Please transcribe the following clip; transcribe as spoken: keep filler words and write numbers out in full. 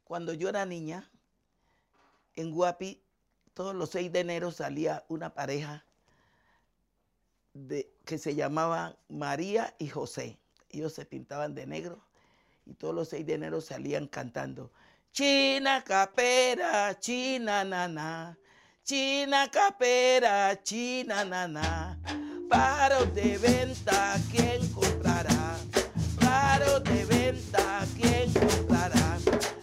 cuando yo era niña, en Guapi, todos los seis de enero salía una pareja de, que se llamaban María y José. Ellos se pintaban de negro y todos los seis de enero salían cantando China capera, china nana, china capera, china nana, paros de venta, ¿quién comprará? Paros de venta, ¿quién comprará?